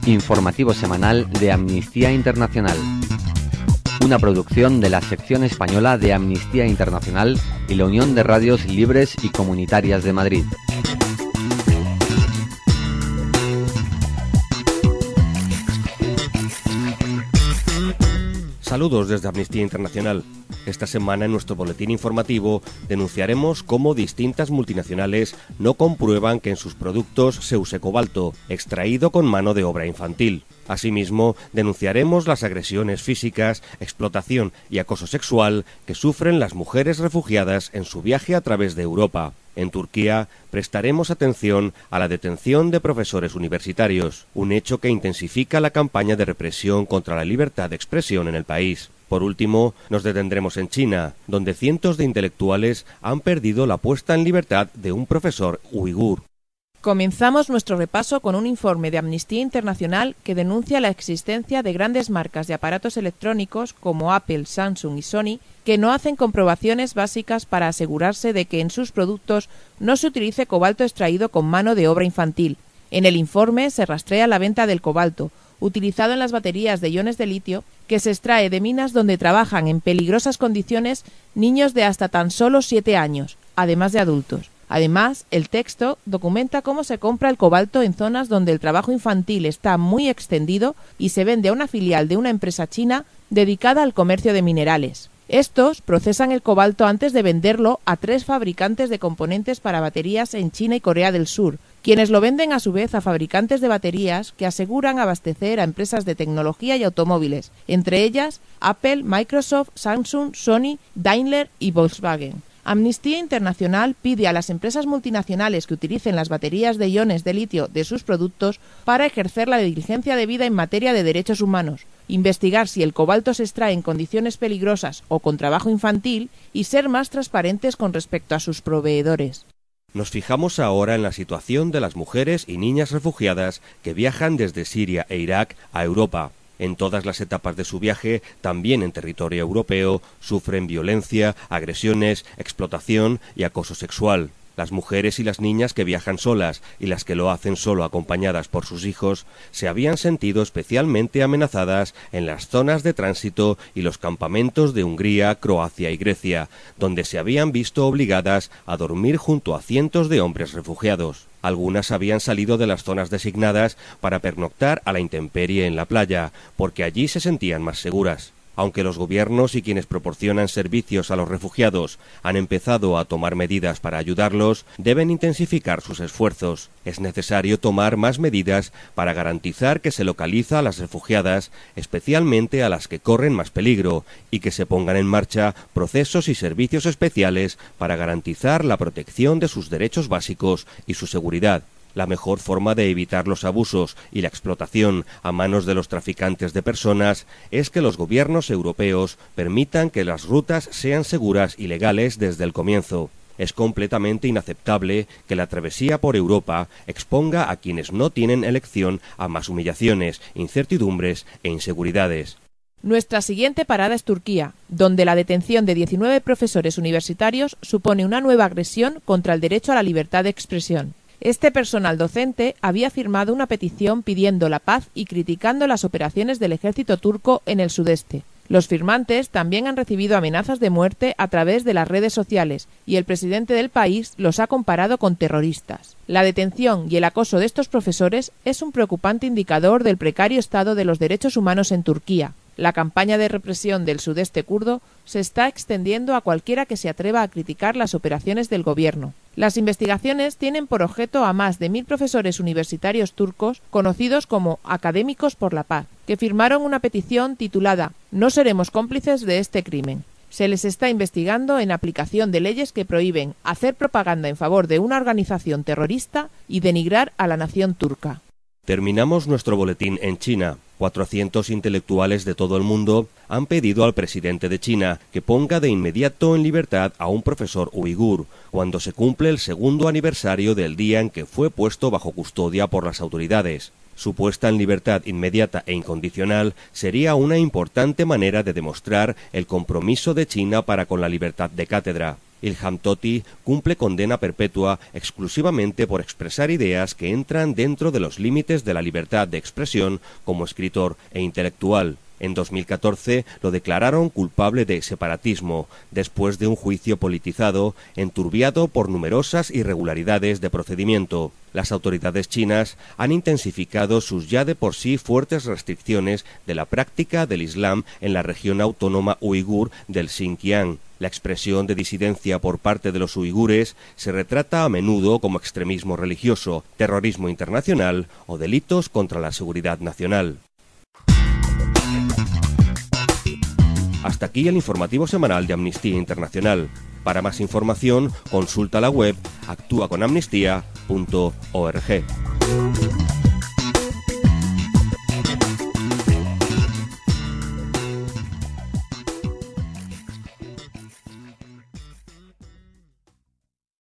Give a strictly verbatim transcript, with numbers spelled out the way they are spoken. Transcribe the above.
Informativo semanal de Amnistía Internacional. Una producción de la sección española de Amnistía Internacional y la Unión de Radios Libres y Comunitarias de Madrid. Saludos desde Amnistía Internacional. Esta semana en nuestro boletín informativo denunciaremos cómo distintas multinacionales no comprueban que en sus productos se use cobalto, extraído con mano de obra infantil. Asimismo, denunciaremos las agresiones físicas, explotación y acoso sexual que sufren las mujeres refugiadas en su viaje a través de Europa. En Turquía, prestaremos atención a la detención de profesores universitarios, un hecho que intensifica la campaña de represión contra la libertad de expresión en el país. Por último, nos detendremos en China, donde cientos de intelectuales han perdido la puesta en libertad de un profesor uigur. Comenzamos nuestro repaso con un informe de Amnistía Internacional que denuncia la existencia de grandes marcas de aparatos electrónicos como Apple, Samsung y Sony que no hacen comprobaciones básicas para asegurarse de que en sus productos no se utilice cobalto extraído con mano de obra infantil. En el informe se rastrea la venta del cobalto, utilizado en las baterías de iones de litio, que se extrae de minas donde trabajan en peligrosas condiciones niños de hasta tan solo siete años, además de adultos. Además, el texto documenta cómo se compra el cobalto en zonas donde el trabajo infantil está muy extendido y se vende a una filial de una empresa china dedicada al comercio de minerales. Estos procesan el cobalto antes de venderlo a tres fabricantes de componentes para baterías en China y Corea del Sur, quienes lo venden a su vez a fabricantes de baterías que aseguran abastecer a empresas de tecnología y automóviles, entre ellas Apple, Microsoft, Samsung, Sony, Daimler y Volkswagen. Amnistía Internacional pide a las empresas multinacionales que utilicen las baterías de iones de litio de sus productos para ejercer la diligencia debida en materia de derechos humanos, investigar si el cobalto se extrae en condiciones peligrosas o con trabajo infantil y ser más transparentes con respecto a sus proveedores. Nos fijamos ahora en la situación de las mujeres y niñas refugiadas que viajan desde Siria e Irak a Europa. En todas las etapas de su viaje, también en territorio europeo, sufren violencia, agresiones, explotación y acoso sexual. Las mujeres y las niñas que viajan solas y las que lo hacen solo acompañadas por sus hijos se habían sentido especialmente amenazadas en las zonas de tránsito y los campamentos de Hungría, Croacia y Grecia, donde se habían visto obligadas a dormir junto a cientos de hombres refugiados. Algunas habían salido de las zonas designadas para pernoctar a la intemperie en la playa, porque allí se sentían más seguras. Aunque los gobiernos y quienes proporcionan servicios a los refugiados han empezado a tomar medidas para ayudarlos, deben intensificar sus esfuerzos. Es necesario tomar más medidas para garantizar que se localiza a las refugiadas, especialmente a las que corren más peligro, y que se pongan en marcha procesos y servicios especiales para garantizar la protección de sus derechos básicos y su seguridad. La mejor forma de evitar los abusos y la explotación a manos de los traficantes de personas es que los gobiernos europeos permitan que las rutas sean seguras y legales desde el comienzo. Es completamente inaceptable que la travesía por Europa exponga a quienes no tienen elección a más humillaciones, incertidumbres e inseguridades. Nuestra siguiente parada es Turquía, donde la detención de diecinueve profesores universitarios supone una nueva agresión contra el derecho a la libertad de expresión. Este personal docente había firmado una petición pidiendo la paz y criticando las operaciones del ejército turco en el sudeste. Los firmantes también han recibido amenazas de muerte a través de las redes sociales y el presidente del país los ha comparado con terroristas. La detención y el acoso de estos profesores es un preocupante indicador del precario estado de los derechos humanos en Turquía. La campaña de represión del sudeste kurdo se está extendiendo a cualquiera que se atreva a criticar las operaciones del gobierno. Las investigaciones tienen por objeto a más de mil profesores universitarios turcos, conocidos como Académicos por la Paz, que firmaron una petición titulada «No seremos cómplices de este crimen». Se les está investigando en aplicación de leyes que prohíben hacer propaganda en favor de una organización terrorista y denigrar a la nación turca. Terminamos nuestro boletín en China. cuatrocientos intelectuales de todo el mundo han pedido al presidente de China que ponga de inmediato en libertad a un profesor uigur, cuando se cumple el segundo aniversario del día en que fue puesto bajo custodia por las autoridades. Su puesta en libertad inmediata e incondicional sería una importante manera de demostrar el compromiso de China para con la libertad de cátedra. Ilham Tohti cumple condena perpetua exclusivamente por expresar ideas que entran dentro de los límites de la libertad de expresión como escritor e intelectual. En dos mil catorce lo declararon culpable de separatismo, después de un juicio politizado, enturbiado por numerosas irregularidades de procedimiento. Las autoridades chinas han intensificado sus ya de por sí fuertes restricciones de la práctica del Islam en la región autónoma uigur del Xinjiang. La expresión de disidencia por parte de los uigures se retrata a menudo como extremismo religioso, terrorismo internacional o delitos contra la seguridad nacional. Hasta aquí el informativo semanal de Amnistía Internacional. Para más información, consulta la web actúa con amnistía punto org.